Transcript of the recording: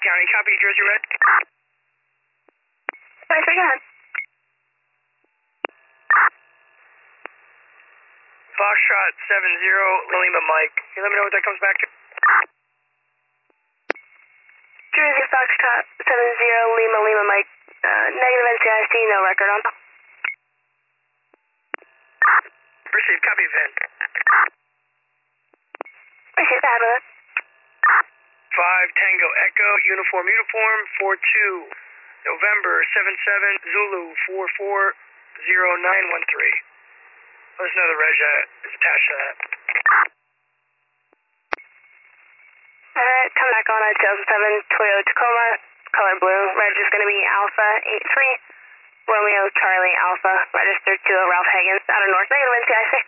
County. Copy, Jersey Red. Thanks, go ahead. Foxtrot 70, Lima Mike. Can you let me know what that comes back to? Jersey Foxtrot 70, Lima Mike. Negative NCIC, no record on. Received, copy, Vin. Appreciate that, man. 5 Tango Echo, uniform, 42, November 77, Zulu 440913. Let us know the reg is attached to that. Alright, come back on at 2007 Toyota Tacoma, color blue. Reg is going to be Alpha 83, Romeo Charlie Alpha, registered to Ralph Higgins, out of North, negative NCIC.